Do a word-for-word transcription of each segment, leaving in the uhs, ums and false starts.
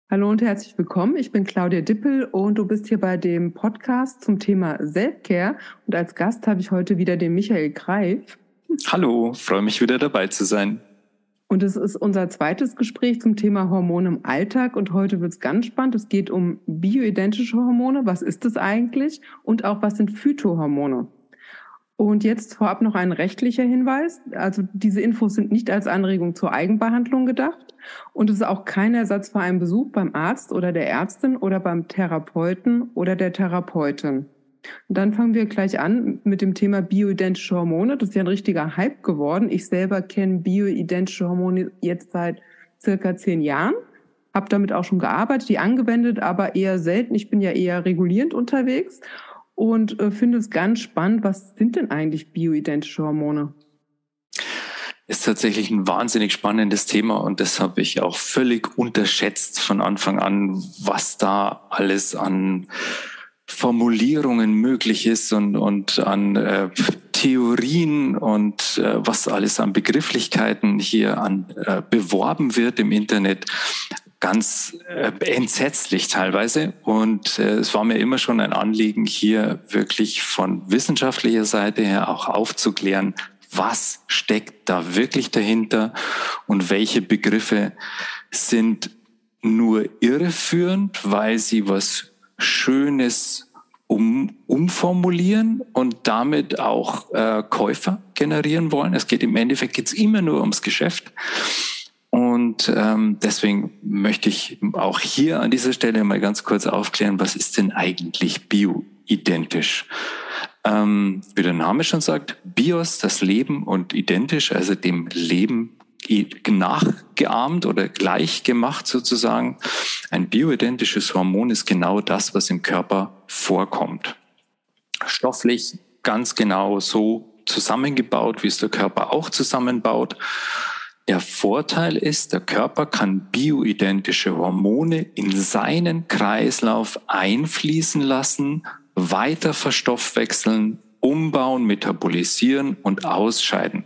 Hallo und herzlich willkommen. Ich bin Claudia Dippel und du bist hier bei dem Podcast zum Thema Selfcare. Und als Gast habe ich heute wieder den Michael Greif. Hallo, freue mich wieder dabei zu sein. Und es ist unser zweites Gespräch zum Thema Hormone im Alltag. Und heute wird es ganz spannend. Es geht um bioidentische Hormone. Was ist das eigentlich? Und auch, was sind Phytohormone? Und jetzt vorab noch ein rechtlicher Hinweis. Also diese Infos sind nicht als Anregung zur Eigenbehandlung gedacht und es ist auch kein Ersatz für einen Besuch beim Arzt oder der Ärztin oder beim Therapeuten oder der Therapeutin. Und dann fangen wir gleich an mit dem Thema bioidentische Hormone. Das ist ja ein richtiger Hype geworden. Ich selber kenne bioidentische Hormone jetzt seit circa zehn Jahren. Habe damit auch schon gearbeitet, die angewendet, aber eher selten. Ich bin ja eher regulierend unterwegs. Und äh, finde es ganz spannend, was sind denn eigentlich bioidentische Hormone? Ist tatsächlich ein wahnsinnig spannendes Thema und das habe ich auch völlig unterschätzt von Anfang an, was da alles an Formulierungen möglich ist und, und an äh, Theorien und äh, was alles an Begrifflichkeiten hier an äh, beworben wird im Internet. Ganz äh, entsetzlich teilweise. Und äh, es war mir immer schon ein Anliegen, hier wirklich von wissenschaftlicher Seite her auch aufzuklären, was steckt da wirklich dahinter und welche Begriffe sind nur irreführend, weil sie was Schönes um, umformulieren und damit auch äh, Käufer generieren wollen. Es geht im Endeffekt geht's immer nur ums Geschäft. Und ähm, deswegen möchte ich auch hier an dieser Stelle mal ganz kurz aufklären, was ist denn eigentlich bioidentisch? Ähm, wie der Name schon sagt, Bios, das Leben, und identisch, also dem Leben nachgeahmt oder gleich gemacht sozusagen. Ein bioidentisches Hormon ist genau das, was im Körper vorkommt. Stofflich ganz genau so zusammengebaut, wie es der Körper auch zusammenbaut. Der Vorteil ist, der Körper kann bioidentische Hormone in seinen Kreislauf einfließen lassen, weiter verstoffwechseln, umbauen, metabolisieren und ausscheiden.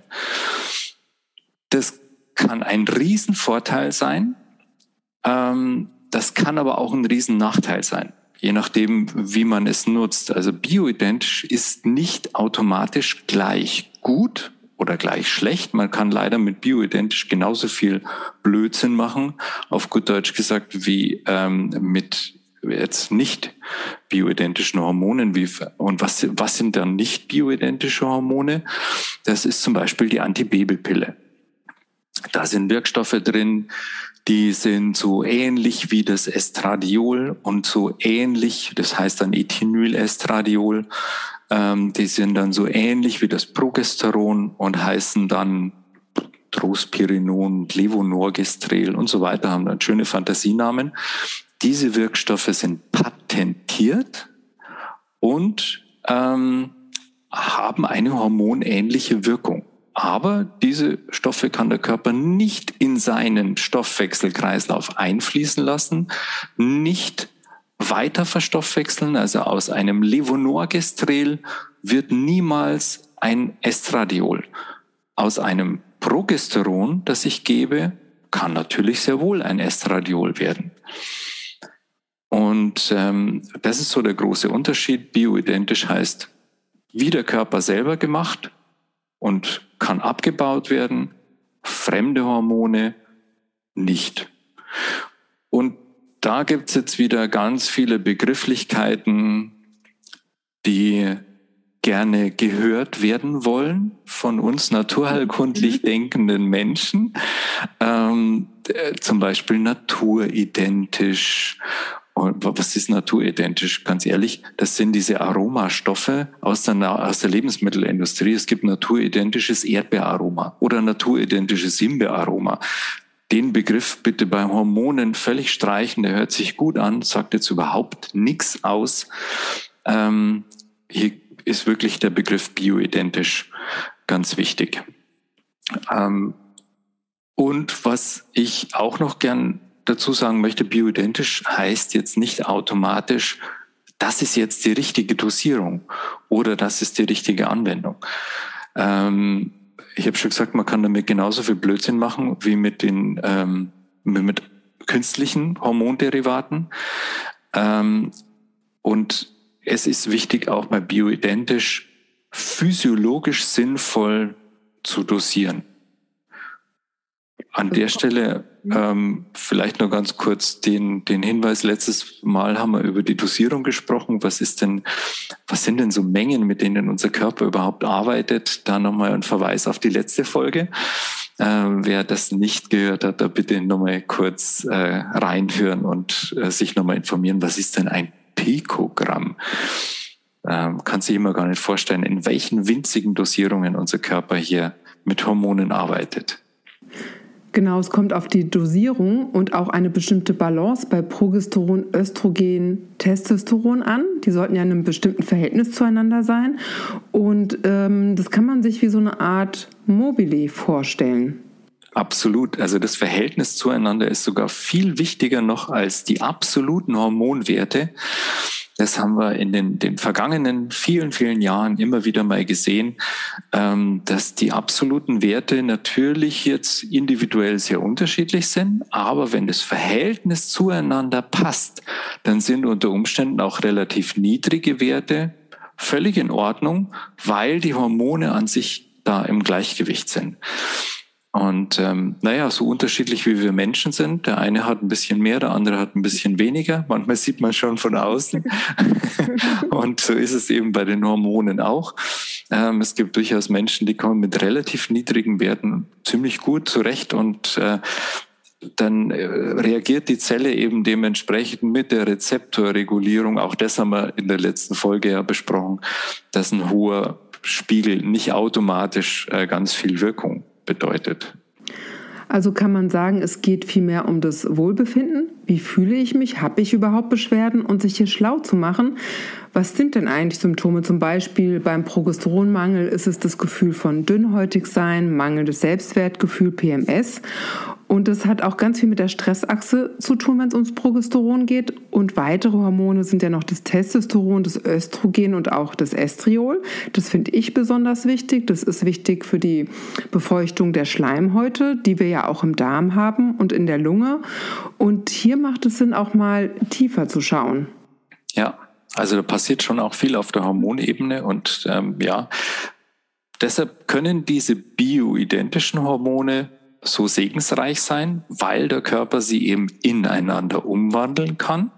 Das kann ein Riesenvorteil sein, das kann aber auch ein Riesennachteil sein, je nachdem, wie man es nutzt. Also bioidentisch ist nicht automatisch gleich gut oder gleich schlecht. Man kann leider mit bioidentisch genauso viel Blödsinn machen, auf gut Deutsch gesagt, wie ähm, mit jetzt nicht bioidentischen Hormonen. Wie, und was, was sind dann nicht bioidentische Hormone? Das ist zum Beispiel die Antibabypille. Da sind Wirkstoffe drin, die sind so ähnlich wie das Estradiol und so ähnlich, das heißt dann Ethinylestradiol, ähm, die sind dann so ähnlich wie das Progesteron und heißen dann Drospirinon, Levonorgestrel und so weiter, haben dann schöne Fantasienamen. Diese Wirkstoffe sind patentiert und ähm, haben eine hormonähnliche Wirkung. Aber diese Stoffe kann der Körper nicht in seinen Stoffwechselkreislauf einfließen lassen, nicht weiter verstoffwechseln. Also aus einem Levonorgestrel wird niemals ein Estradiol. Aus einem Progesteron, das ich gebe, kann natürlich sehr wohl ein Estradiol werden. Und ähm, das ist so der große Unterschied. Bioidentisch heißt, wie der Körper selber gemacht und kann abgebaut werden, fremde Hormone nicht. Und da gibt's jetzt wieder ganz viele Begrifflichkeiten, die gerne gehört werden wollen von uns naturheilkundlich denkenden Menschen. Ähm, zum Beispiel naturidentisch. Und was ist naturidentisch? Ganz ehrlich, das sind diese Aromastoffe aus der, aus der Lebensmittelindustrie. Es gibt naturidentisches Erdbeeraroma oder naturidentisches Himbeeraroma. Den Begriff bitte bei Hormonen völlig streichen. Der hört sich gut an, sagt jetzt überhaupt nichts aus. Ähm, hier ist wirklich der Begriff bioidentisch ganz wichtig. Ähm, und was ich auch noch gern dazu sagen möchte, bioidentisch heißt jetzt nicht automatisch, das ist jetzt die richtige Dosierung oder das ist die richtige Anwendung. Ähm, ich habe schon gesagt, man kann damit genauso viel Blödsinn machen wie mit den ähm, mit künstlichen Hormonderivaten. Ähm, und es ist wichtig, auch bei bioidentisch physiologisch sinnvoll zu dosieren. An der Stelle ähm, vielleicht noch ganz kurz den, den Hinweis. Letztes Mal haben wir über die Dosierung gesprochen. Was ist denn, was sind denn so Mengen, mit denen unser Körper überhaupt arbeitet? Da nochmal ein Verweis auf die letzte Folge. Ähm, wer das nicht gehört hat, da bitte nochmal kurz äh, reinhören und äh, sich nochmal informieren. Was ist denn ein Pikogramm? Ähm, kann sich immer gar nicht vorstellen, in welchen winzigen Dosierungen unser Körper hier mit Hormonen arbeitet. Genau, es kommt auf die Dosierung und auch eine bestimmte Balance bei Progesteron, Östrogen, Testosteron an. Die sollten ja in einem bestimmten Verhältnis zueinander sein. Und ähm, das kann man sich wie so eine Art Mobile vorstellen. Absolut. Also das Verhältnis zueinander ist sogar viel wichtiger noch als die absoluten Hormonwerte. Das haben wir in den, den vergangenen vielen, vielen Jahren immer wieder mal gesehen, ähm, dass die absoluten Werte natürlich jetzt individuell sehr unterschiedlich sind. Aber wenn das Verhältnis zueinander passt, dann sind unter Umständen auch relativ niedrige Werte völlig in Ordnung, weil die Hormone an sich da im Gleichgewicht sind. Und ähm, naja, so unterschiedlich wie wir Menschen sind, der eine hat ein bisschen mehr, der andere hat ein bisschen weniger. Manchmal sieht man schon von außen. Und so ist es eben bei den Hormonen auch. Ähm, es gibt durchaus Menschen, die kommen mit relativ niedrigen Werten ziemlich gut zurecht und äh, dann äh, reagiert die Zelle eben dementsprechend mit der Rezeptorregulierung. Auch das haben wir in der letzten Folge ja besprochen, dass ein hoher Spiegel nicht automatisch äh, ganz viel Wirkung bedeutet. Also kann man sagen, es geht vielmehr um das Wohlbefinden. Wie fühle ich mich? Habe ich überhaupt Beschwerden? Und sich hier schlau zu machen, was sind denn eigentlich Symptome? Zum Beispiel beim Progesteronmangel ist es das Gefühl von Dünnhäutigsein, mangelndes Selbstwertgefühl, P M S. Und das hat auch ganz viel mit der Stressachse zu tun, wenn es ums Progesteron geht. Und weitere Hormone sind ja noch das Testosteron, das Östrogen und auch das Estriol. Das finde ich besonders wichtig. Das ist wichtig für die Befeuchtung der Schleimhäute, die wir ja auch im Darm haben und in der Lunge. Und hier macht es Sinn, auch mal tiefer zu schauen. Ja, also da passiert schon auch viel auf der Hormonebene und ähm, ja, deshalb können diese bioidentischen Hormone so segensreich sein, weil der Körper sie eben ineinander umwandeln kann.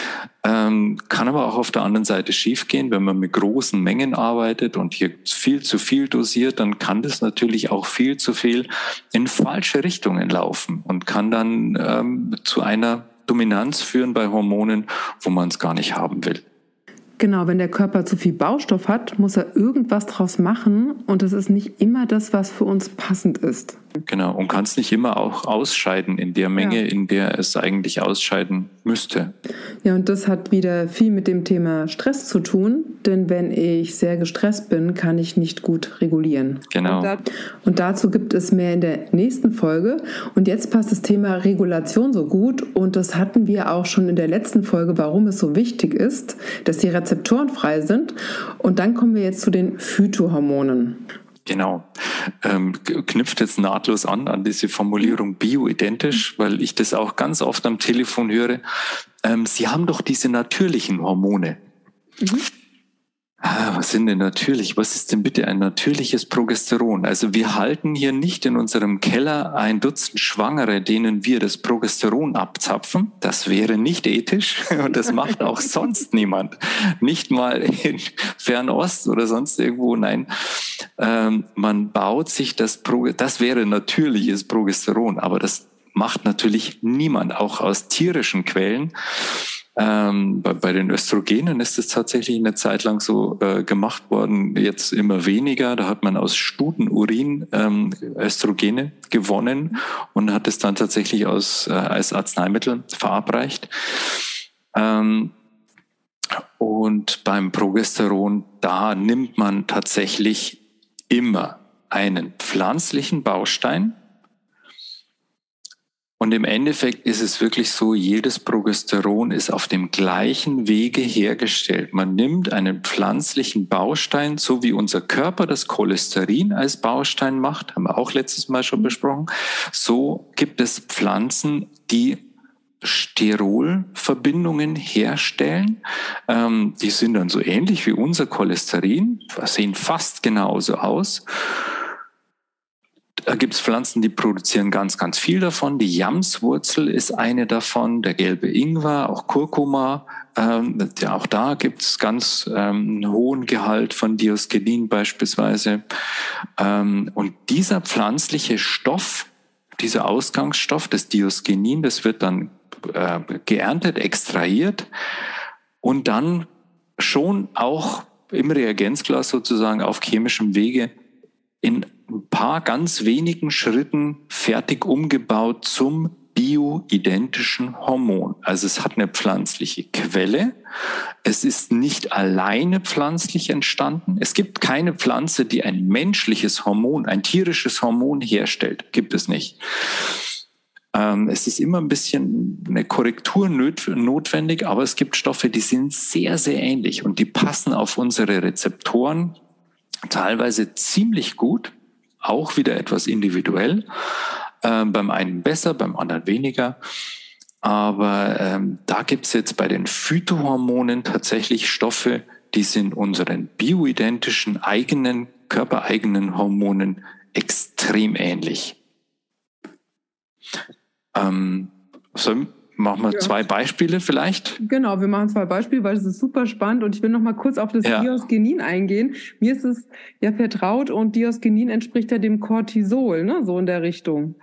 Ähm, kann aber auch auf der anderen Seite schiefgehen, wenn man mit großen Mengen arbeitet und hier viel zu viel dosiert, dann kann das natürlich auch viel zu viel in falsche Richtungen laufen und kann dann ähm, zu einer Dominanz führen bei Hormonen, wo man es gar nicht haben will. Genau, wenn der Körper zu viel Baustoff hat, muss er irgendwas draus machen und das ist nicht immer das, was für uns passend ist. Genau, und kann es nicht immer auch ausscheiden in der Menge, ja, in der es eigentlich ausscheiden müsste. Ja, und das hat wieder viel mit dem Thema Stress zu tun, denn wenn ich sehr gestresst bin, kann ich nicht gut regulieren. Genau. Und, da, und dazu gibt es mehr in der nächsten Folge. Und jetzt passt das Thema Regulation so gut und das hatten wir auch schon in der letzten Folge, warum es so wichtig ist, dass die Rezeptoren frei sind. Und dann kommen wir jetzt zu den Phytohormonen. Genau. Ähm, knüpft jetzt nahtlos an, an diese Formulierung bioidentisch, weil ich das auch ganz oft am Telefon höre. Ähm, Sie haben doch diese natürlichen Hormone. Mhm. Ah, was sind denn natürlich? Was ist denn bitte ein natürliches Progesteron? Also wir halten hier nicht in unserem Keller ein Dutzend Schwangere, denen wir das Progesteron abzapfen. Das wäre nicht ethisch und das macht auch sonst niemand. Nicht mal in Fernost oder sonst irgendwo. Nein, ähm, man baut sich das Progesteron. Das wäre natürliches Progesteron, aber das macht natürlich niemand, auch aus tierischen Quellen. Ähm, bei, bei den Östrogenen ist es tatsächlich eine Zeit lang so äh, gemacht worden, jetzt immer weniger. Da hat man aus Stutenurin ähm, Östrogene gewonnen und hat es dann tatsächlich aus, äh, als Arzneimittel verabreicht. Ähm, und beim Progesteron, da nimmt man tatsächlich immer einen pflanzlichen Baustein. Und im Endeffekt ist es wirklich so, jedes Progesteron ist auf dem gleichen Wege hergestellt. Man nimmt einen pflanzlichen Baustein, so wie unser Körper das Cholesterin als Baustein macht, haben wir auch letztes Mal schon besprochen. So gibt es Pflanzen, die Sterolverbindungen herstellen. Ähm, die sind dann so ähnlich wie unser Cholesterin, sehen fast genauso aus. Da gibt es Pflanzen, die produzieren ganz, ganz viel davon. Die Jamswurzel ist eine davon, der gelbe Ingwer, auch Kurkuma. Ähm, ja, auch da gibt es ganz ähm, einen hohen Gehalt von Diosgenin beispielsweise. Ähm, und dieser pflanzliche Stoff, dieser Ausgangsstoff, das Diosgenin, das wird dann äh, geerntet, extrahiert und dann schon auch im Reagenzglas sozusagen auf chemischem Wege in ein paar ganz wenigen Schritten fertig umgebaut zum bioidentischen Hormon. Also es hat eine pflanzliche Quelle. Es ist nicht alleine pflanzlich entstanden. Es gibt keine Pflanze, die ein menschliches Hormon, ein tierisches Hormon herstellt. Gibt es nicht. Ähm, es ist immer ein bisschen eine Korrektur notwendig, aber es gibt Stoffe, die sind sehr, sehr ähnlich und die passen auf unsere Rezeptoren teilweise ziemlich gut. Auch wieder etwas individuell, äh, beim einen besser, beim anderen weniger. Aber ähm, da gibt es jetzt bei den Phytohormonen tatsächlich Stoffe, die sind unseren bioidentischen, eigenen, körpereigenen Hormonen extrem ähnlich. Ähm, so, machen wir ja. zwei Beispiele vielleicht. Genau, wir machen zwei Beispiele, weil es ist super spannend und ich will noch mal kurz auf das ja. Diosgenin eingehen. Mir ist es ja vertraut und Diosgenin entspricht ja dem Cortisol, ne? So in der Richtung.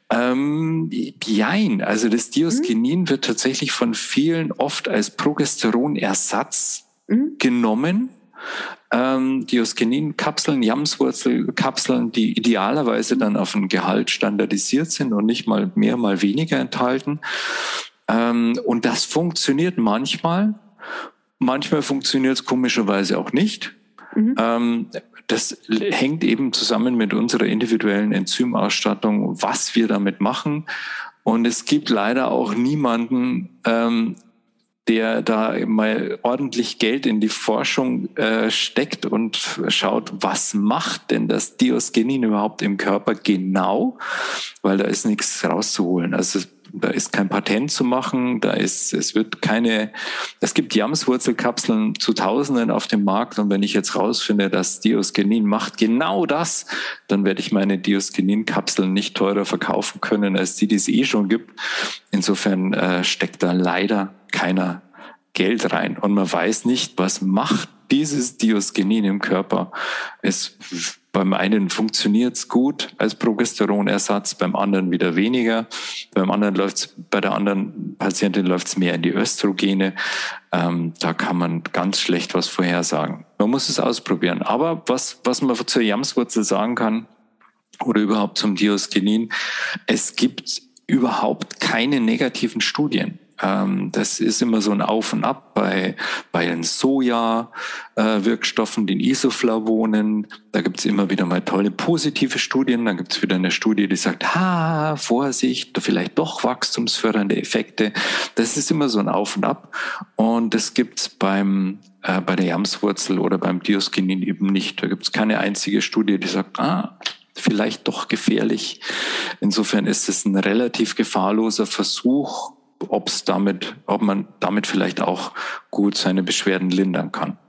Ähm, jein, also das Diosgenin mhm. wird tatsächlich von vielen oft als Progesteronersatz mhm. genommen. Ähm, Diosgenin-Kapseln, Jamswurzel-Kapseln, die idealerweise dann auf ein Gehalt standardisiert sind und nicht mal mehr, mal weniger enthalten. Ähm, und das funktioniert manchmal. Manchmal funktioniert es komischerweise auch nicht. Mhm. Ähm, das hängt eben zusammen mit unserer individuellen Enzymausstattung, was wir damit machen. Und es gibt leider auch niemanden, ähm, der da mal ordentlich Geld in die Forschung äh, steckt und schaut, was macht denn das Diosgenin überhaupt im Körper genau, weil da ist nichts rauszuholen. Also da ist kein Patent zu machen, da ist, es wird keine, es gibt Jamswurzelkapseln zu Tausenden auf dem Markt und wenn ich jetzt rausfinde, dass Diosgenin macht genau das, dann werde ich meine Diosgenin-Kapseln nicht teurer verkaufen können, als die, die es eh schon gibt. Insofern äh, steckt da leider keiner Geld rein und man weiß nicht, was macht dieses Diosgenin im Körper. Es beim einen funktioniert es gut als Progesteronersatz, beim anderen wieder weniger. Beim anderen läuft's, bei der anderen Patientin läuft es mehr in die Östrogene. Ähm, da kann man ganz schlecht was vorhersagen. Man muss es ausprobieren. Aber was, was man zur Jamswurzel sagen kann oder überhaupt zum Diosgenin, es gibt überhaupt keine negativen Studien. Das ist immer so ein Auf und Ab bei, bei den Soja-Wirkstoffen, den Isoflavonen. Da gibt es immer wieder mal tolle positive Studien. Dann gibt es wieder eine Studie, die sagt, ha, Vorsicht, vielleicht doch wachstumsfördernde Effekte. Das ist immer so ein Auf und Ab. Und das gibt es beim äh, bei der Jamswurzel oder beim Diosgenin eben nicht. Da gibt es keine einzige Studie, die sagt, ah, vielleicht doch gefährlich. Insofern ist es ein relativ gefahrloser Versuch, ob's damit, ob man damit vielleicht auch gut seine Beschwerden lindern kann.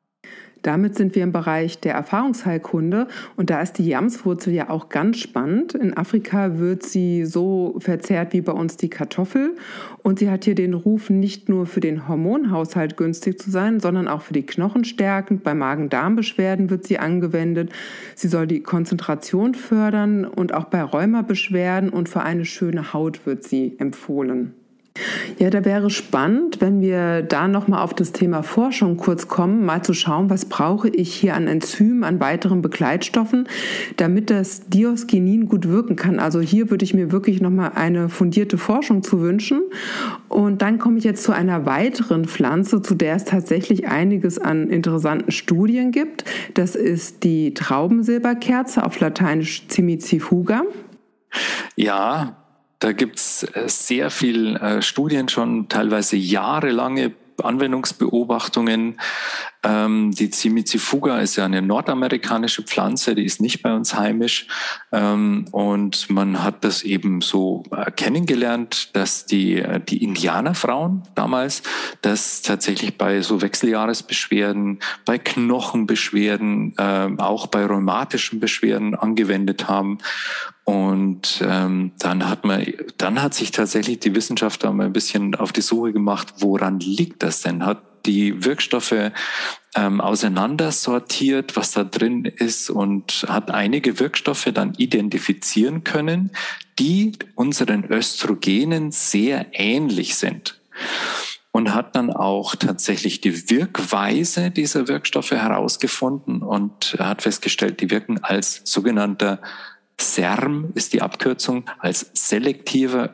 Damit sind wir im Bereich der Erfahrungsheilkunde und da ist die Jamswurzel ja auch ganz spannend. In Afrika wird sie so verzehrt wie bei uns die Kartoffel und sie hat hier den Ruf, nicht nur für den Hormonhaushalt günstig zu sein, sondern auch für die Knochen stärkend. Bei Magen-Darm-Beschwerden wird sie angewendet. Sie soll die Konzentration fördern und auch bei Rheumabeschwerden und für eine schöne Haut wird sie empfohlen. Ja, da wäre spannend, wenn wir da nochmal auf das Thema Forschung kurz kommen, mal zu schauen, was brauche ich hier an Enzymen, an weiteren Begleitstoffen, damit das Diosgenin gut wirken kann. Also hier würde ich mir wirklich nochmal eine fundierte Forschung zu wünschen. Und dann komme ich jetzt zu einer weiteren Pflanze, zu der es tatsächlich einiges an interessanten Studien gibt. Das ist die Traubensilberkerze, auf Lateinisch Cimicifuga. Ja, da gibt's sehr viel äh, Studien schon, teilweise jahrelange Anwendungsbeobachtungen. Ähm, die Cimicifuga ist ja eine nordamerikanische Pflanze, die ist nicht bei uns heimisch. Ähm, und man hat das eben so äh, kennengelernt, dass die, äh, die Indianerfrauen damals das tatsächlich bei so Wechseljahresbeschwerden, bei Knochenbeschwerden, äh, auch bei rheumatischen Beschwerden angewendet haben. Und ähm, dann hat man, dann hat sich tatsächlich die Wissenschaft da mal ein bisschen auf die Suche gemacht, woran liegt das denn? Hat die Wirkstoffe ähm, auseinandersortiert, was da drin ist, und hat einige Wirkstoffe dann identifizieren können, die unseren Östrogenen sehr ähnlich sind. Und hat dann auch tatsächlich die Wirkweise dieser Wirkstoffe herausgefunden und hat festgestellt, die wirken als sogenannter S E R M ist die Abkürzung, als selektiver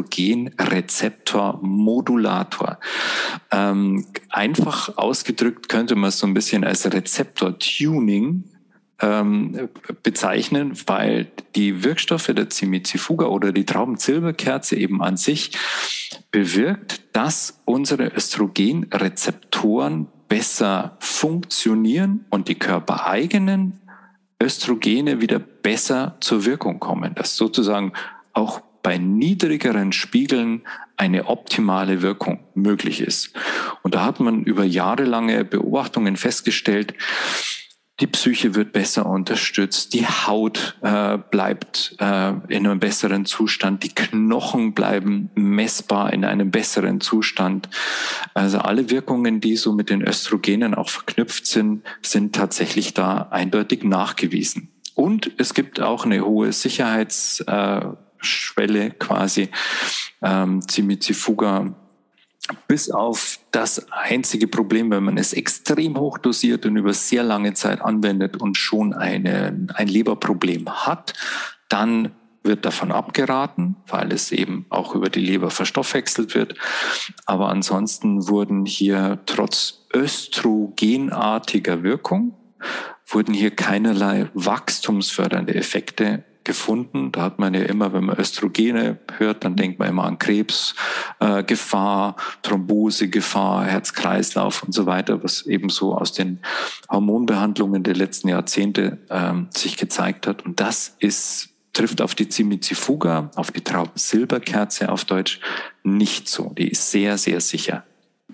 Östrogenrezeptormodulator. Ähm, einfach ausgedrückt könnte man es so ein bisschen als Rezeptor-Tuning ähm, bezeichnen, weil die Wirkstoffe der Cimicifuga oder die Traubenzilberkerze eben an sich bewirkt, dass unsere Östrogenrezeptoren besser funktionieren und die körpereigenen Östrogene wieder besser zur Wirkung kommen, dass sozusagen auch bei niedrigeren Spiegeln eine optimale Wirkung möglich ist. Und da hat man über jahrelange Beobachtungen festgestellt, die Psyche wird besser unterstützt, die Haut äh, bleibt äh, in einem besseren Zustand, die Knochen bleiben messbar in einem besseren Zustand. Also alle Wirkungen, die so mit den Östrogenen auch verknüpft sind, sind tatsächlich da eindeutig nachgewiesen. Und es gibt auch eine hohe Sicherheitsschwelle äh, quasi. Ähm, Cimicifuga, bis auf das einzige Problem, wenn man es extrem hoch dosiert und über sehr lange Zeit anwendet und schon eine, ein Leberproblem hat, dann wird davon abgeraten, weil es eben auch über die Leber verstoffwechselt wird. Aber ansonsten wurden hier trotz östrogenartiger Wirkung, wurden hier keinerlei wachstumsfördernde Effekte gefunden. Da hat man ja immer, wenn man Östrogene hört, dann denkt man immer an Krebsgefahr, äh, Gefahr, Thrombosegefahr, Herz-Kreislauf und so weiter, was eben so aus den Hormonbehandlungen der letzten Jahrzehnte ähm, sich gezeigt hat. Und das ist, trifft auf die Cimicifuga, auf die Traubensilberkerze auf Deutsch, nicht so. Die ist sehr, sehr sicher.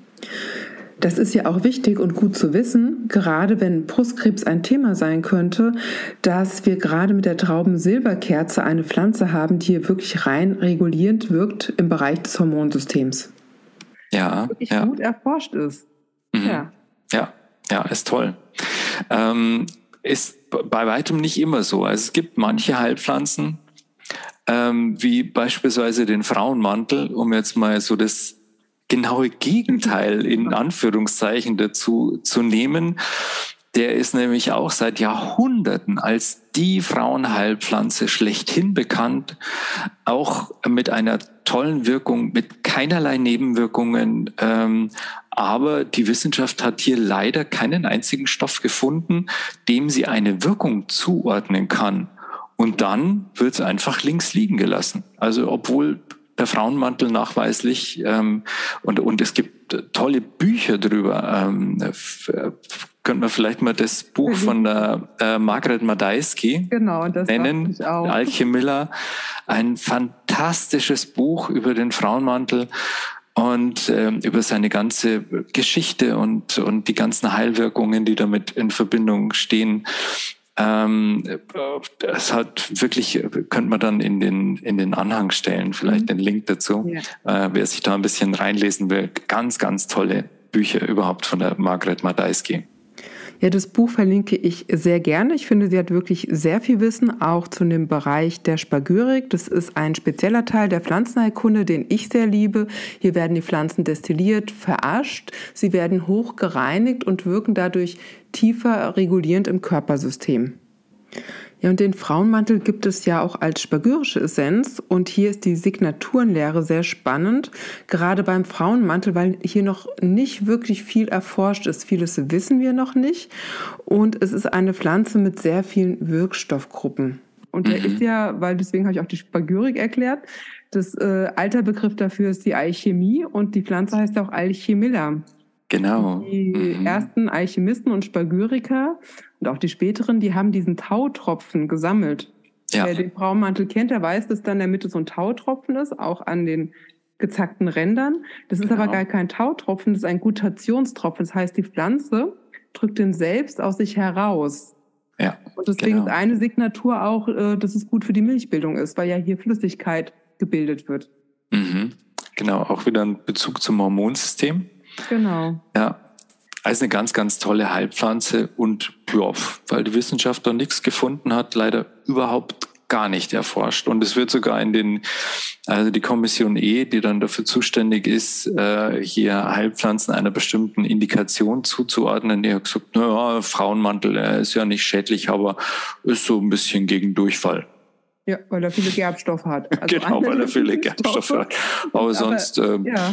Das ist ja auch wichtig und gut zu wissen, gerade wenn Brustkrebs ein Thema sein könnte, dass wir gerade mit der Traubensilberkerze eine Pflanze haben, die hier wirklich rein regulierend wirkt im Bereich des Hormonsystems. Ja, wirklich ja. gut erforscht ist. Mhm. Ja. ja, ja, ist toll. Ähm, ist bei weitem nicht immer so. Also es gibt manche Heilpflanzen, ähm, wie beispielsweise den Frauenmantel, um jetzt mal so das genaue Gegenteil in Anführungszeichen dazu zu nehmen. Der ist nämlich auch seit Jahrhunderten als die Frauenheilpflanze schlechthin bekannt, auch mit einer tollen Wirkung, mit keinerlei Nebenwirkungen. Ähm, aber die Wissenschaft hat hier leider keinen einzigen Stoff gefunden, dem sie eine Wirkung zuordnen kann. Und dann wird es einfach links liegen gelassen. Also obwohl der Frauenmantel nachweislich ähm, und, und es gibt tolle Bücher drüber. Ähm, f- könnte man vielleicht mal das Buch von der äh, Margret Madejski Genau, das nennen, ich auch. Alchemilla. Ein fantastisches Buch über den Frauenmantel und ähm, über seine ganze Geschichte und, und die ganzen Heilwirkungen, die damit in Verbindung stehen. Ähm, es hat wirklich, könnte man dann in den, in den Anhang stellen, vielleicht mhm. den Link dazu. Ja. Äh, wer sich da ein bisschen reinlesen will, ganz, ganz tolle Bücher überhaupt von der Margret Madejski. Ja, das Buch verlinke ich sehr gerne. Ich finde, sie hat wirklich sehr viel Wissen, auch zu dem Bereich der Spagyrik. Das ist ein spezieller Teil der Pflanzenheilkunde, den ich sehr liebe. Hier werden die Pflanzen destilliert, verascht, sie werden hoch gereinigt und wirken dadurch tiefer regulierend im Körpersystem. Ja, und den Frauenmantel gibt es ja auch als spagyrische Essenz und hier ist die Signaturenlehre sehr spannend, gerade beim Frauenmantel, weil hier noch nicht wirklich viel erforscht ist. Vieles wissen wir noch nicht und es ist eine Pflanze mit sehr vielen Wirkstoffgruppen. Und der mhm. ist ja, weil deswegen habe ich auch die Spagyrik erklärt, das äh, alter Begriff dafür ist die Alchemie und die Pflanze heißt auch Alchemilla. Genau. Die Mhm. ersten Alchemisten und Spagyriker und auch die späteren, die haben diesen Tautropfen gesammelt. Ja. Wer den Braunmantel kennt, der weiß, dass da in der Mitte so ein Tautropfen ist, auch an den gezackten Rändern. Das ist Genau. aber gar kein Tautropfen, das ist ein Gutationstropfen. Das heißt, die Pflanze drückt den selbst aus sich heraus. Ja, und deswegen genau. ist eine Signatur auch, äh, dass es gut für die Milchbildung ist, weil ja hier Flüssigkeit gebildet wird. Mhm. Genau, auch wieder ein Bezug zum Hormonsystem. Genau. Ja, also eine ganz, ganz tolle Heilpflanze und ja, weil die Wissenschaft da nichts gefunden hat, leider überhaupt gar nicht erforscht. Und es wird sogar in den, also die Kommission E, die dann dafür zuständig ist, äh, hier Heilpflanzen einer bestimmten Indikation zuzuordnen, die hat gesagt, naja, Frauenmantel äh, ist ja nicht schädlich, aber ist so ein bisschen gegen Durchfall. Ja, weil er viele Gerbstoffe hat. Also genau, weil er viele Gerbstoffe hat. Aber, aber sonst... Ähm, ja,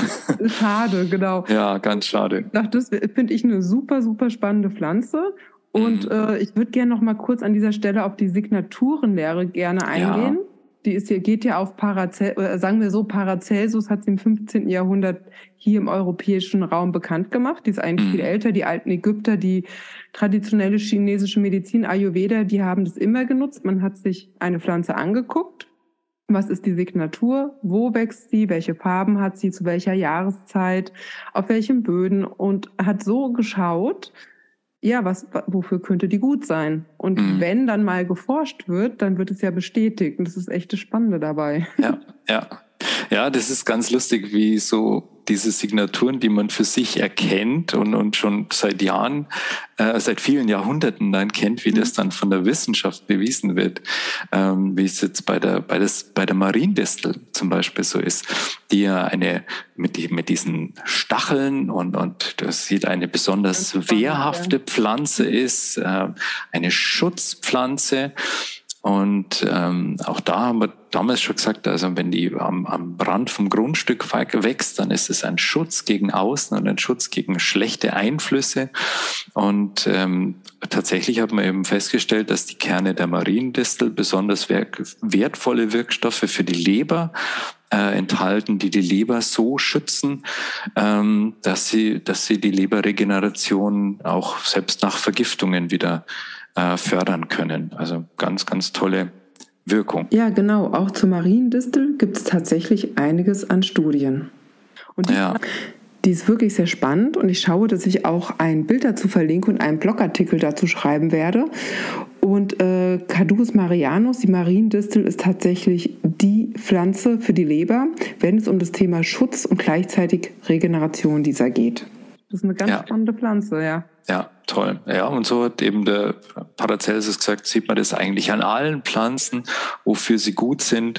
schade, genau. Ja, ganz schade. Ach, das finde ich eine super, super spannende Pflanze. Und mhm. äh, ich würde gerne noch mal kurz an dieser Stelle auf die Signaturenlehre gerne eingehen. Ja. Die ist hier, geht ja auf Paracelsus, äh, sagen wir so, Paracelsus hat sie im fünfzehnten Jahrhundert hier im europäischen Raum bekannt gemacht. Die ist eigentlich mhm. viel älter. Die alten Ägypter, die traditionelle chinesische Medizin, Ayurveda, die haben das immer genutzt. Man hat sich eine Pflanze angeguckt. Was ist die Signatur? Wo wächst sie? Welche Farben hat sie? Zu welcher Jahreszeit? Auf welchen Böden? Und hat so geschaut, ja, was, wofür könnte die gut sein? Und mhm. wenn dann mal geforscht wird, dann wird es ja bestätigt. Und das ist echt das Spannende dabei. Ja, ja. Ja, das ist ganz lustig, wie so diese Signaturen, die man für sich erkennt und, und schon seit Jahren, äh, seit vielen Jahrhunderten dann kennt, wie mhm. das dann von der Wissenschaft bewiesen wird, ähm, wie es jetzt bei der, bei das, bei der Mariendistel zum Beispiel so ist, die ja eine, mit, die, mit diesen Stacheln und, und das sieht eine besonders spannend, wehrhafte ja. Pflanze ist, äh, eine Schutzpflanze. Und ähm, auch da haben wir damals schon gesagt, also wenn die am, am Rand vom Grundstück wächst, dann ist es ein Schutz gegen Außen und ein Schutz gegen schlechte Einflüsse. Und ähm, tatsächlich hat man eben festgestellt, dass die Kerne der Mariendistel besonders wertvolle Wirkstoffe für die Leber äh, enthalten, die die Leber so schützen, ähm, dass sie, dass sie die Leberregeneration auch selbst nach Vergiftungen wieder fördern können. Also ganz, ganz tolle Wirkung. Ja, genau. Auch zur Mariendistel gibt es tatsächlich einiges an Studien. Und die, ja. die ist wirklich sehr spannend und ich schaue, dass ich auch ein Bild dazu verlinke und einen Blogartikel dazu schreiben werde. Und äh, Cadurus marianus, die Mariendistel, ist tatsächlich die Pflanze für die Leber, wenn es um das Thema Schutz und gleichzeitig Regeneration dieser geht. Das ist eine ganz ja. spannende Pflanze, ja. Ja, toll. Ja, und so hat eben der Paracelsus gesagt, sieht man das eigentlich an allen Pflanzen, wofür sie gut sind.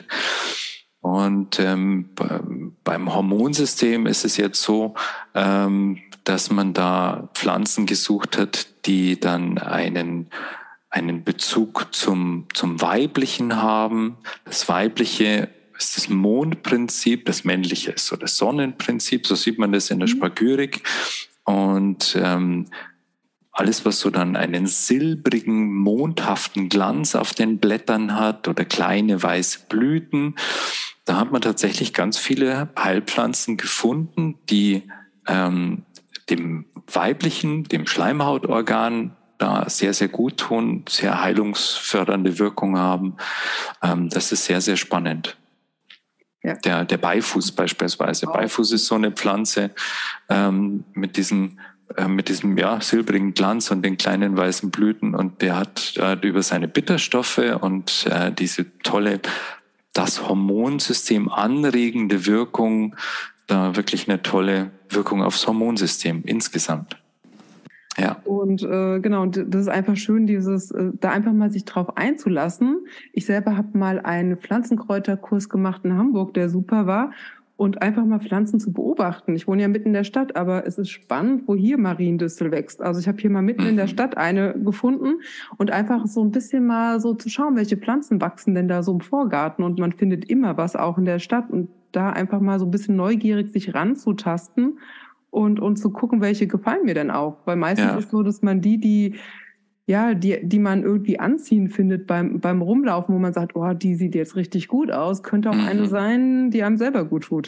Und ähm, beim Hormonsystem ist es jetzt so, ähm, dass man da Pflanzen gesucht hat, die dann einen einen Bezug zum zum Weiblichen haben. Das Weibliche ist das Mondprinzip, das Männliche ist so das Sonnenprinzip. So sieht man das in der Spagyrik. Und ähm, alles, was so dann einen silbrigen, mondhaften Glanz auf den Blättern hat oder kleine weiße Blüten, da hat man tatsächlich ganz viele Heilpflanzen gefunden, die ähm, dem weiblichen, dem Schleimhautorgan da sehr, sehr gut tun, sehr heilungsfördernde Wirkung haben. Ähm, das ist sehr, sehr spannend. Ja. Der, der Beifuß beispielsweise. Oh. Beifuß ist so eine Pflanze ähm, mit diesen mit diesem ja, silbrigen Glanz und den kleinen weißen Blüten und der hat äh, über seine Bitterstoffe und äh, diese tolle, das Hormonsystem anregende Wirkung, da wirklich eine tolle Wirkung aufs Hormonsystem insgesamt. Ja. Und äh, genau, das ist einfach schön, dieses äh, da einfach mal sich drauf einzulassen. Ich selber habe mal einen Pflanzenkräuterkurs gemacht in Hamburg, der super war. Und einfach mal Pflanzen zu beobachten. Ich wohne ja mitten in der Stadt, aber es ist spannend, wo hier Mariendistel wächst. Also ich habe hier mal mitten mhm. in der Stadt eine gefunden und einfach so ein bisschen mal so zu schauen, welche Pflanzen wachsen denn da so im Vorgarten. Und man findet immer was auch in der Stadt und da einfach mal so ein bisschen neugierig sich ranzutasten und, und zu gucken, welche gefallen mir denn auch. Weil meistens ja. ist es so, dass man die, die ja, die, die man irgendwie anziehen findet beim, beim Rumlaufen, wo man sagt, oh, die sieht jetzt richtig gut aus, könnte auch mhm. eine sein, die einem selber gut tut.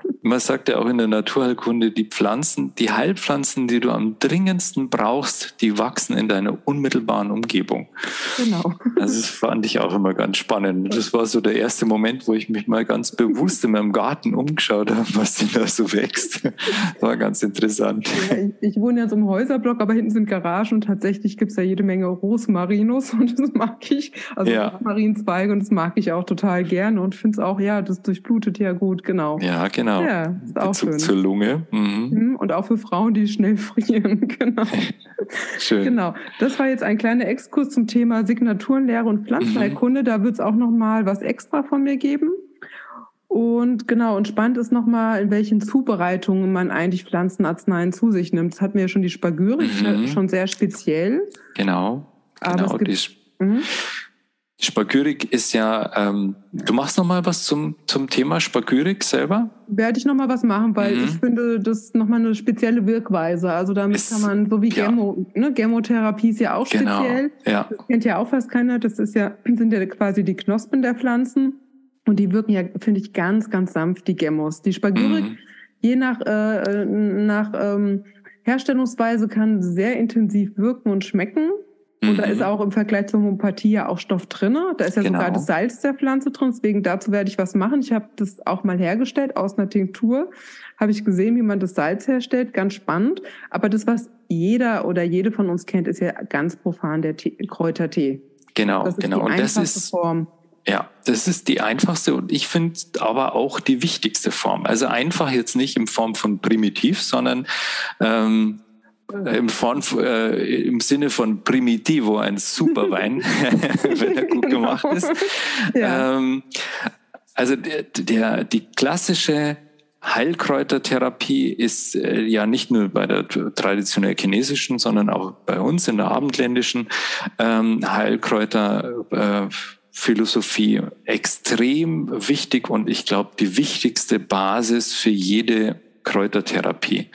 Man sagt ja auch in der Naturheilkunde, die Pflanzen, die Heilpflanzen, die du am dringendsten brauchst, die wachsen in deiner unmittelbaren Umgebung. Genau. Also das fand ich auch immer ganz spannend. Das war so der erste Moment, wo ich mich mal ganz bewusst in meinem Garten umgeschaut habe, was denn da so wächst. Das war ganz interessant. Ja, ich, ich wohne ja so im Häuserblock, aber hinten sind Garagen und tatsächlich gibt es ja jede Menge Rosmarinus und das mag ich. Also Ja. Rosmarinzweige und das mag ich auch total gerne und finde es auch, ja, das durchblutet ja gut, genau. Ja, genau. Ja, ist auch Bezug schön. zur Lunge. Mhm. Und auch für Frauen, die schnell frieren, genau. Schön. Genau. Das war jetzt ein kleiner Exkurs zum Thema Signaturenlehre und Pflanzenheilkunde. Mhm. Da wird es auch noch mal was extra von mir geben. Und genau, und spannend ist nochmal, in welchen Zubereitungen man eigentlich Pflanzenarzneien zu sich nimmt. Das hatten wir ja schon die Spagyrik, mhm. schon sehr speziell. Genau, Aber genau. Es gibt, die Sp mhm. Spagyrik ist ja, ähm, du machst nochmal was zum, zum Thema Spagyrik selber? Werde ich nochmal was machen, weil mhm. ich finde, das ist nochmal eine spezielle Wirkweise. Also damit ist, kann man, so wie ja. Gemo, ne, Gemotherapie ist ja auch genau. speziell. Ja. Das kennt ja auch fast keiner. Das ist ja, sind ja quasi die Knospen der Pflanzen. Und die wirken ja, finde ich, ganz, ganz sanft, die Gemmos. Die Spagyrik, mhm. je nach, äh, nach ähm, Herstellungsweise, kann sehr intensiv wirken und schmecken. Und mhm. da ist auch im Vergleich zur Homöopathie ja auch Stoff drin. Da ist ja genau. sogar das Salz der Pflanze drin. Deswegen dazu werde ich was machen. Ich habe das auch mal hergestellt aus einer Tinktur. Habe ich gesehen, wie man das Salz herstellt. Ganz spannend. Aber das, was jeder oder jede von uns kennt, ist ja ganz profan der Tee, Kräutertee. Genau, das ist genau. Die und einfachste das ist Form. Ja, das ist die einfachste und ich finde aber auch die wichtigste Form. Also einfach jetzt nicht in Form von primitiv, sondern ähm, im, Form, äh, im Sinne von Primitivo, ein super Wein, wenn er gut genau. gemacht ist. Ja. Ähm, also der, der, die klassische Heilkräutertherapie ist äh, ja nicht nur bei der traditionell chinesischen, sondern auch bei uns in der abendländischen ähm, Heilkräuter äh, Philosophie extrem wichtig und ich glaube die wichtigste Basis für jede Kräutertherapie.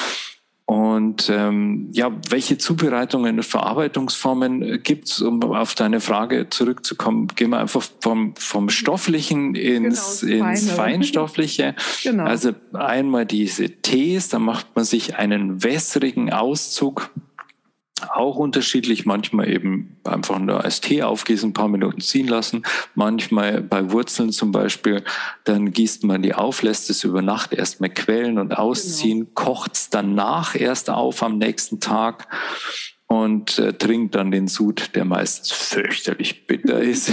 Und ähm, ja, welche Zubereitungen und Verarbeitungsformen gibt's, um auf deine Frage zurückzukommen? Gehen wir einfach vom, vom Stofflichen ins, genau, ins Feinstoffliche. Genau. Also einmal diese Tees, da macht man sich einen wässrigen Auszug. Auch unterschiedlich, manchmal eben einfach nur als Tee aufgießen, ein paar Minuten ziehen lassen. Manchmal bei Wurzeln zum Beispiel, dann gießt man die auf, lässt es über Nacht erstmal quellen und ausziehen, genau. kocht es danach erst auf am nächsten Tag und äh, trinkt dann den Sud, der meist fürchterlich bitter ist.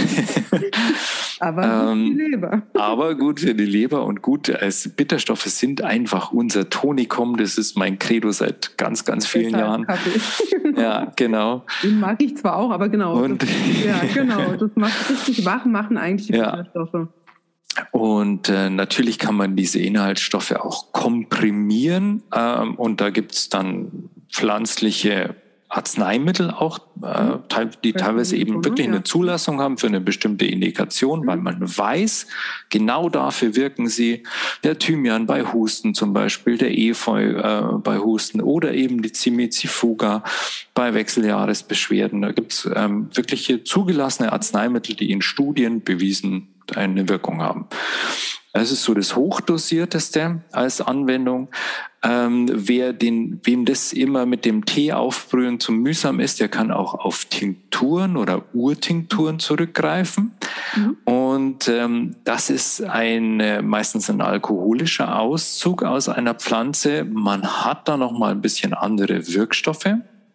Aber gut ähm, für die Leber. Aber gut für die Leber und gut als Bitterstoffe sind einfach unser Tonikum. Das ist mein Credo seit ganz, ganz vielen Besser Jahren. Kaffee. Ja, genau. Den mag ich zwar auch, aber genau. Und das, ja, genau. Das macht richtig wach, machen eigentlich die ja. Bitterstoffe. Und äh, natürlich kann man diese Inhaltsstoffe auch komprimieren. Ähm, und da gibt's dann pflanzliche Arzneimittel auch, äh, die teilweise eben wirklich eine Zulassung haben für eine bestimmte Indikation, weil man weiß, genau dafür wirken sie. Der Thymian bei Husten zum Beispiel, der Efeu äh, bei Husten oder eben die Cimizifuga bei Wechseljahresbeschwerden. Da gibt es ähm, wirkliche zugelassene Arzneimittel, die in Studien bewiesen eine Wirkung haben. Das ist so das Hochdosierteste als Anwendung. Ähm, wer den, wem das immer mit dem Tee aufbrühen zu mühsam ist, der kann auch auf Tinkturen oder Urtinkturen zurückgreifen. Mhm. Und ähm, das ist ein, meistens ein alkoholischer Auszug aus einer Pflanze. Man hat da noch mal ein bisschen andere Wirkstoffe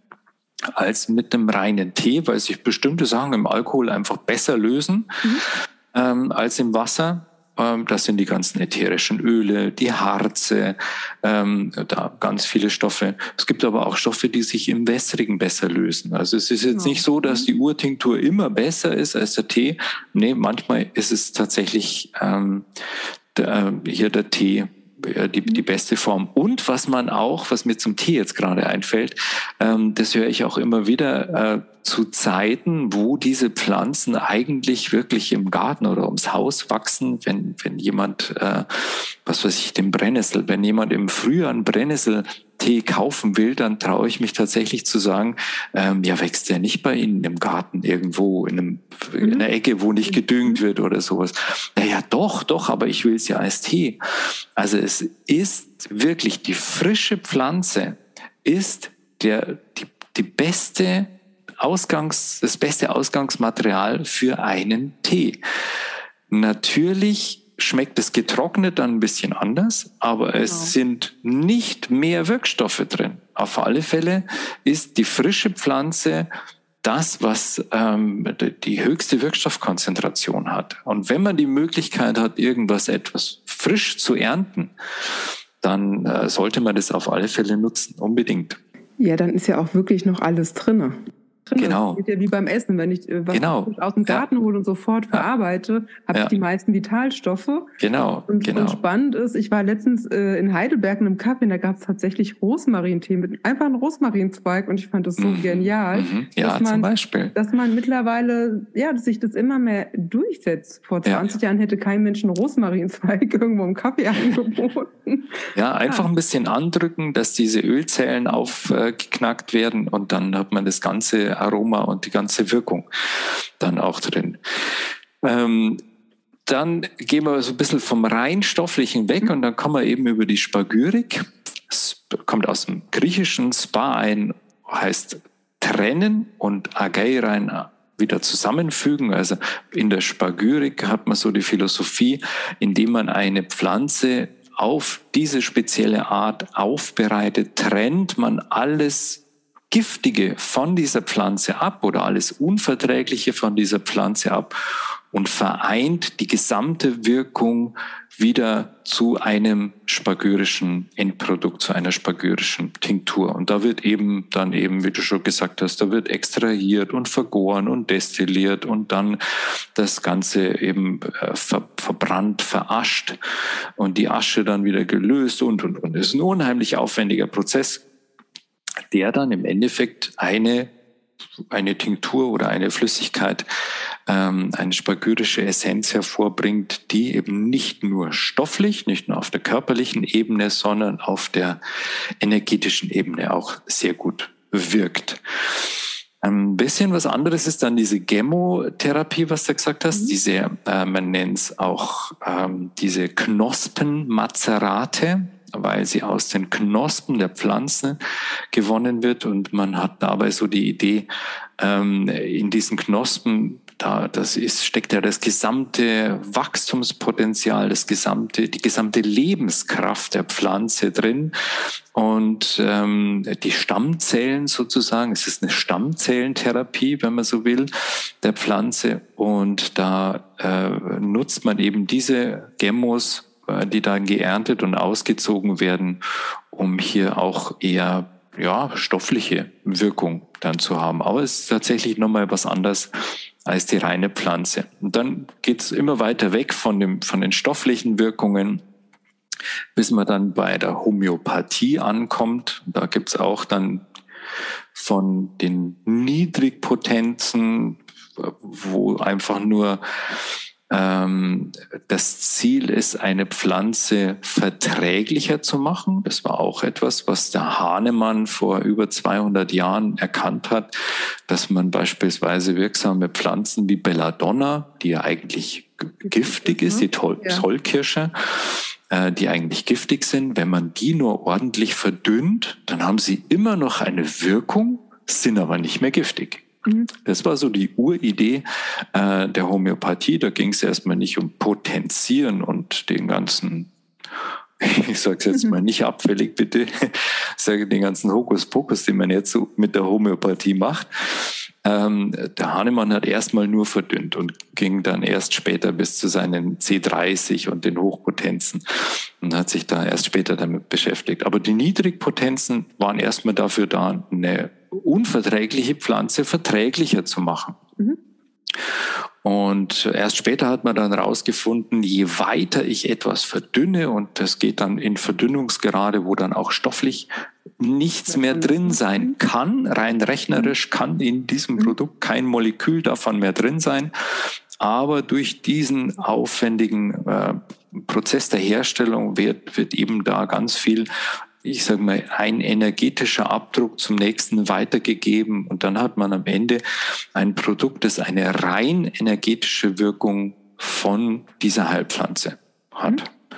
als mit dem reinen Tee, weil sich bestimmte Sachen im Alkohol einfach besser lösen mhm. ähm, als im Wasser. Das sind die ganzen ätherischen Öle, die Harze, ähm, da ganz viele Stoffe. Es gibt aber auch Stoffe, die sich im Wässrigen besser lösen. Also es ist jetzt genau. nicht so, dass die Urtinktur immer besser ist als der Tee. Nee, manchmal ist es tatsächlich ähm, der, hier der Tee die, die beste Form. Und was man auch, was mir zum Tee jetzt gerade einfällt, ähm, das höre ich auch immer wieder, äh, zu Zeiten, wo diese Pflanzen eigentlich wirklich im Garten oder ums Haus wachsen, wenn, wenn jemand, äh, was weiß ich, den Brennnessel, wenn jemand im Frühjahr einen Brennnessel Tee kaufen will, dann traue ich mich tatsächlich zu sagen, ähm, ja, wächst der nicht bei Ihnen im Garten irgendwo in, einem, in einer Ecke, wo nicht gedüngt wird oder sowas. Naja, doch, doch, aber ich will es ja als Tee. Also es ist wirklich, die frische Pflanze ist der, die, die beste Ausgangs, das beste Ausgangsmaterial für einen Tee. Natürlich schmeckt es getrocknet dann ein bisschen anders, aber genau. Es sind nicht mehr Wirkstoffe drin. Auf alle Fälle ist die frische Pflanze das, was ähm, die höchste Wirkstoffkonzentration hat. Und wenn man die Möglichkeit hat, irgendwas etwas frisch zu ernten, dann äh, sollte man das auf alle Fälle nutzen, unbedingt. Ja, dann ist ja auch wirklich noch alles drinne. Genau. Das geht ja wie beim Essen. Wenn ich was genau. aus dem Garten ja. hole und sofort verarbeite, habe ja. ich die meisten Vitalstoffe. Genau. Und, genau. und spannend ist, ich war letztens äh, in Heidelberg in einem Café, da gab es tatsächlich Rosmarintee mit einfach einem Rosmarinzweig und ich fand das so mhm. genial. Mhm. Ja, dass man, zum Beispiel. Dass man mittlerweile, ja, dass sich das immer mehr durchsetzt. Vor zwanzig ja. Jahren hätte kein Mensch einen Rosmarinzweig irgendwo im Kaffee angeboten. Ja, einfach ja. ein bisschen andrücken, dass diese Ölzellen aufgeknackt äh, werden und dann hat man das ganze Aroma und die ganze Wirkung dann auch drin. Ähm, dann gehen wir so ein bisschen vom rein stofflichen weg und dann kommen wir eben über die Spagyrik. Es kommt aus dem Griechischen, Spaein heißt trennen und ageirein wieder zusammenfügen. Also in der Spagyrik hat man so die Philosophie, indem man eine Pflanze auf diese spezielle Art aufbereitet, trennt man alles Giftige von dieser Pflanze ab oder alles Unverträgliche von dieser Pflanze ab und vereint die gesamte Wirkung wieder zu einem spagyrischen Endprodukt, zu einer spagyrischen Tinktur. Und da wird eben dann eben, wie du schon gesagt hast, da wird extrahiert und vergoren und destilliert und dann das Ganze eben ver- verbrannt, verascht und die Asche dann wieder gelöst und, und, und. Das ist ein unheimlich aufwendiger Prozess, der dann im Endeffekt eine, eine Tinktur oder eine Flüssigkeit, ähm, eine spagyrische Essenz hervorbringt, die eben nicht nur stofflich, nicht nur auf der körperlichen Ebene, sondern auf der energetischen Ebene auch sehr gut wirkt. Ein bisschen was anderes ist dann diese Gemotherapie, was du gesagt hast, mhm. diese, äh, man nennt es auch ähm, diese Knospenmazerate, weil sie aus den Knospen der Pflanze gewonnen wird und man hat dabei so die Idee, ähm, in diesen Knospen, da das ist, steckt ja das gesamte Wachstumspotenzial, das gesamte, die gesamte Lebenskraft der Pflanze drin und ähm, die Stammzellen sozusagen, es ist eine Stammzellentherapie, wenn man so will, der Pflanze und da äh, nutzt man eben diese Gemos, die dann geerntet und ausgezogen werden, um hier auch eher ja, stoffliche Wirkung dann zu haben. Aber es ist tatsächlich nochmal was anderes als die reine Pflanze. Und dann geht es immer weiter weg von, dem, von den stofflichen Wirkungen, bis man dann bei der Homöopathie ankommt. Da gibt es auch dann von den Niedrigpotenzen, wo einfach nur das Ziel ist, eine Pflanze verträglicher zu machen. Das war auch etwas, was der Hahnemann vor über zweihundert Jahren erkannt hat, dass man beispielsweise wirksame Pflanzen wie Belladonna, die ja eigentlich giftig ist, die Tollkirsche, die eigentlich giftig sind, wenn man die nur ordentlich verdünnt, dann haben sie immer noch eine Wirkung, sind aber nicht mehr giftig. Das war so die Uridee äh, der Homöopathie. Da ging es erstmal nicht um Potenzieren und den ganzen, ich sage es jetzt mal nicht abfällig bitte, ich sage den ganzen Hokuspokus, den man jetzt so mit der Homöopathie macht. Ähm, der Hahnemann hat erstmal nur verdünnt und ging dann erst später bis zu seinen C dreißig und den Hochpotenzen und hat sich da erst später damit beschäftigt. Aber die Niedrigpotenzen waren erstmal dafür da, eine unverträgliche Pflanze verträglicher zu machen. Mhm. Und erst später hat man dann rausgefunden, je weiter ich etwas verdünne, und das geht dann in Verdünnungsgrade, wo dann auch stofflich nichts mehr drin sein kann, rein rechnerisch kann in diesem Produkt kein Molekül davon mehr drin sein, aber durch diesen aufwendigen äh, Prozess der Herstellung wird, wird eben da ganz viel ich sage mal, ein energetischer Abdruck zum nächsten weitergegeben und dann hat man am Ende ein Produkt, das eine rein energetische Wirkung von dieser Heilpflanze hat. Mhm.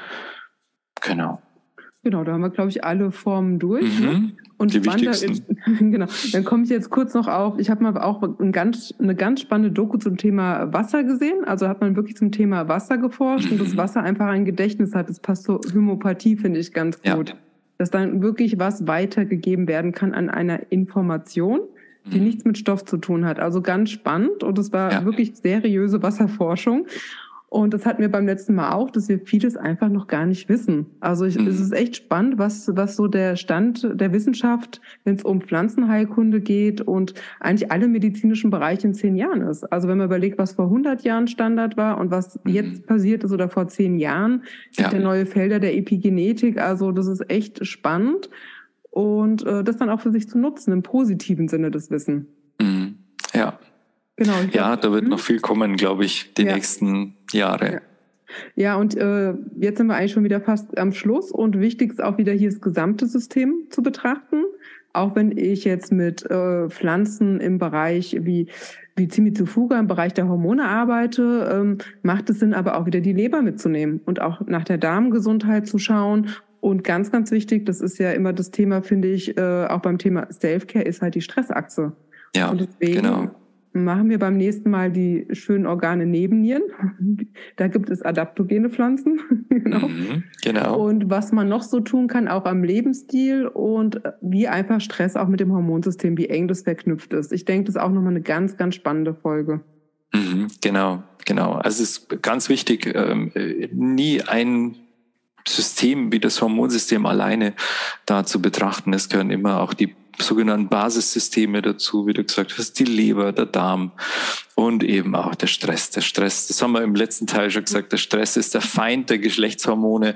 Genau. Genau, da haben wir, glaube ich, alle Formen durch. Mhm. Ne? Und die wichtigsten. Genau. Dann komme ich jetzt kurz noch auf, ich habe mal auch ein ganz, eine ganz spannende Doku zum Thema Wasser gesehen. Also hat man wirklich zum Thema Wasser geforscht mhm. und das Wasser einfach ein Gedächtnis hat. Das passt zur Homöopathie, finde ich ganz gut. Ja. Dass dann wirklich was weitergegeben werden kann an einer Information, die mhm. nichts mit Stoff zu tun hat. Also ganz spannend und es war ja. wirklich seriöse Wasserforschung. Und das hatten wir beim letzten Mal auch, dass wir vieles einfach noch gar nicht wissen. Also ich, mhm. es ist echt spannend, was, was so der Stand der Wissenschaft, wenn es um Pflanzenheilkunde geht und eigentlich alle medizinischen Bereiche in zehn Jahren ist. Also wenn man überlegt, was vor hundert Jahren Standard war und was mhm. jetzt passiert ist oder vor zehn Jahren, ja. der neue Felder der Epigenetik. Also das ist echt spannend und äh, das dann auch für sich zu nutzen, im positiven Sinne des Wissen. Mhm. Ja. Genau, ja, da wird noch viel kommen, glaube ich, die ja. nächsten Jahre. Ja, ja und äh, jetzt sind wir eigentlich schon wieder fast am Schluss und wichtig ist auch wieder hier das gesamte System zu betrachten. Auch wenn ich jetzt mit äh, Pflanzen im Bereich wie wie Cimizufuga im Bereich der Hormone arbeite, ähm, macht es Sinn, aber auch wieder die Leber mitzunehmen und auch nach der Darmgesundheit zu schauen. Und ganz, ganz wichtig, das ist ja immer das Thema, finde ich, äh, auch beim Thema Selfcare, ist halt die Stressachse. Ja, und deswegen genau. machen wir beim nächsten Mal die schönen Organe Nebennieren. Da gibt es adaptogene Pflanzen. genau. Mhm, genau. Und was man noch so tun kann, auch am Lebensstil und wie einfach Stress auch mit dem Hormonsystem, wie eng das verknüpft ist. Ich denke, das ist auch nochmal eine ganz, ganz spannende Folge. Mhm, genau, genau. Also es ist ganz wichtig, ähm, nie ein System wie das Hormonsystem alleine da zu betrachten. Es gehören immer auch die sogenannten Basissysteme dazu, wie du gesagt hast, die Leber, der Darm und eben auch der Stress. Der Stress, das haben wir im letzten Teil schon gesagt, der Stress ist der Feind der Geschlechtshormone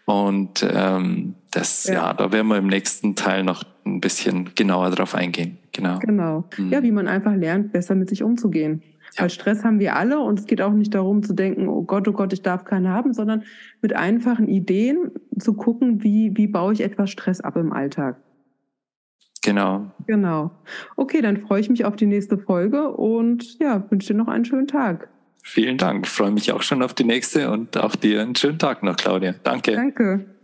und ähm, das, ja. ja, da werden wir im nächsten Teil noch ein bisschen genauer drauf eingehen. Genau. Genau. Mhm. Ja, wie man einfach lernt, besser mit sich umzugehen. Ja. Weil Stress haben wir alle und es geht auch nicht darum zu denken, oh Gott, oh Gott, ich darf keinen haben, sondern mit einfachen Ideen zu gucken, wie, wie baue ich etwas Stress ab im Alltag. Genau. Genau. Okay, dann freue ich mich auf die nächste Folge und ja, wünsche dir noch einen schönen Tag. Vielen Dank. Ich freue mich auch schon auf die nächste und auch dir einen schönen Tag noch, Claudia. Danke. Danke.